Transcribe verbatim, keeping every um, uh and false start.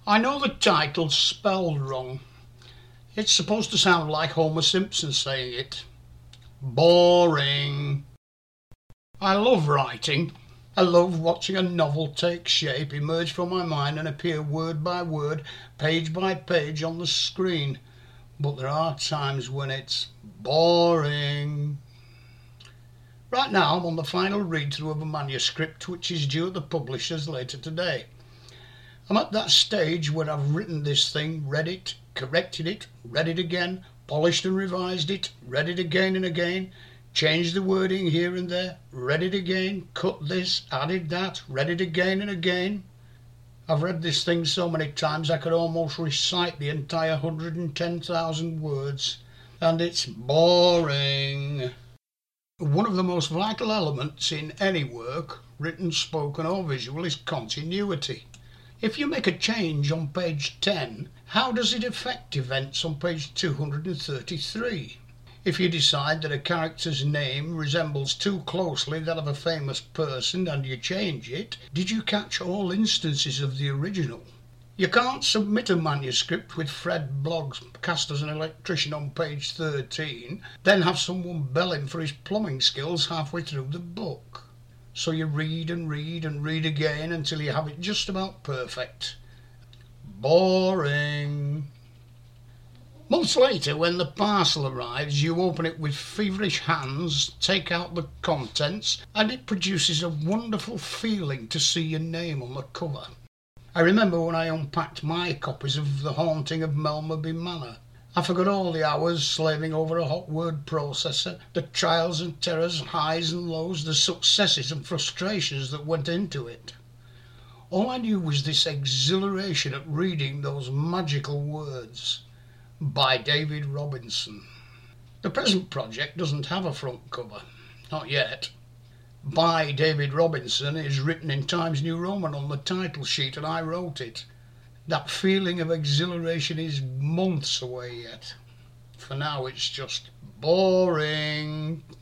I know the title's spelled wrong. It's supposed to sound like Homer Simpson saying it. Boring. I love writing. I love watching a novel take shape, emerge from my mind and appear word by word, page by page on the screen. But there are times when it's boring. Right now I'm on the final read-through of a manuscript which is due at the publishers later today. I'm at that stage where I've written this thing, read it, corrected it, read it again, polished and revised it, read it again and again, changed the wording here and there, read it again, cut this, added that, read it again and again. I've read this thing so many times I could almost recite the entire one hundred ten thousand words, and it's boring. One of the most vital elements in any work, written, spoken or visual, is continuity. If you make a change on page ten, how does it affect events on page two hundred thirty-three? If you decide that a character's name resembles too closely that of a famous person and you change it, did you catch all instances of the original? You can't submit a manuscript with Fred Bloggs cast as an electrician on page thirteen, then have someone bell him for his plumbing skills halfway through the book. So you read and read and read again until you have it just about perfect. Boring. Months later, when the parcel arrives, you open it with feverish hands, take out the contents, and it produces a wonderful feeling to see your name on the cover. I remember when I unpacked my copies of The Haunting of Melmerby Manor. I forgot all the hours slaving over a hot word processor, the trials and terrors, highs and lows, the successes and frustrations that went into it. All I knew was this exhilaration at reading those magical words. By David Robinson. The present project doesn't have a front cover. Not yet. By David Robinson is written in Times New Roman on the title sheet, and I wrote it. That feeling of exhilaration is months away yet. For now it's just boring.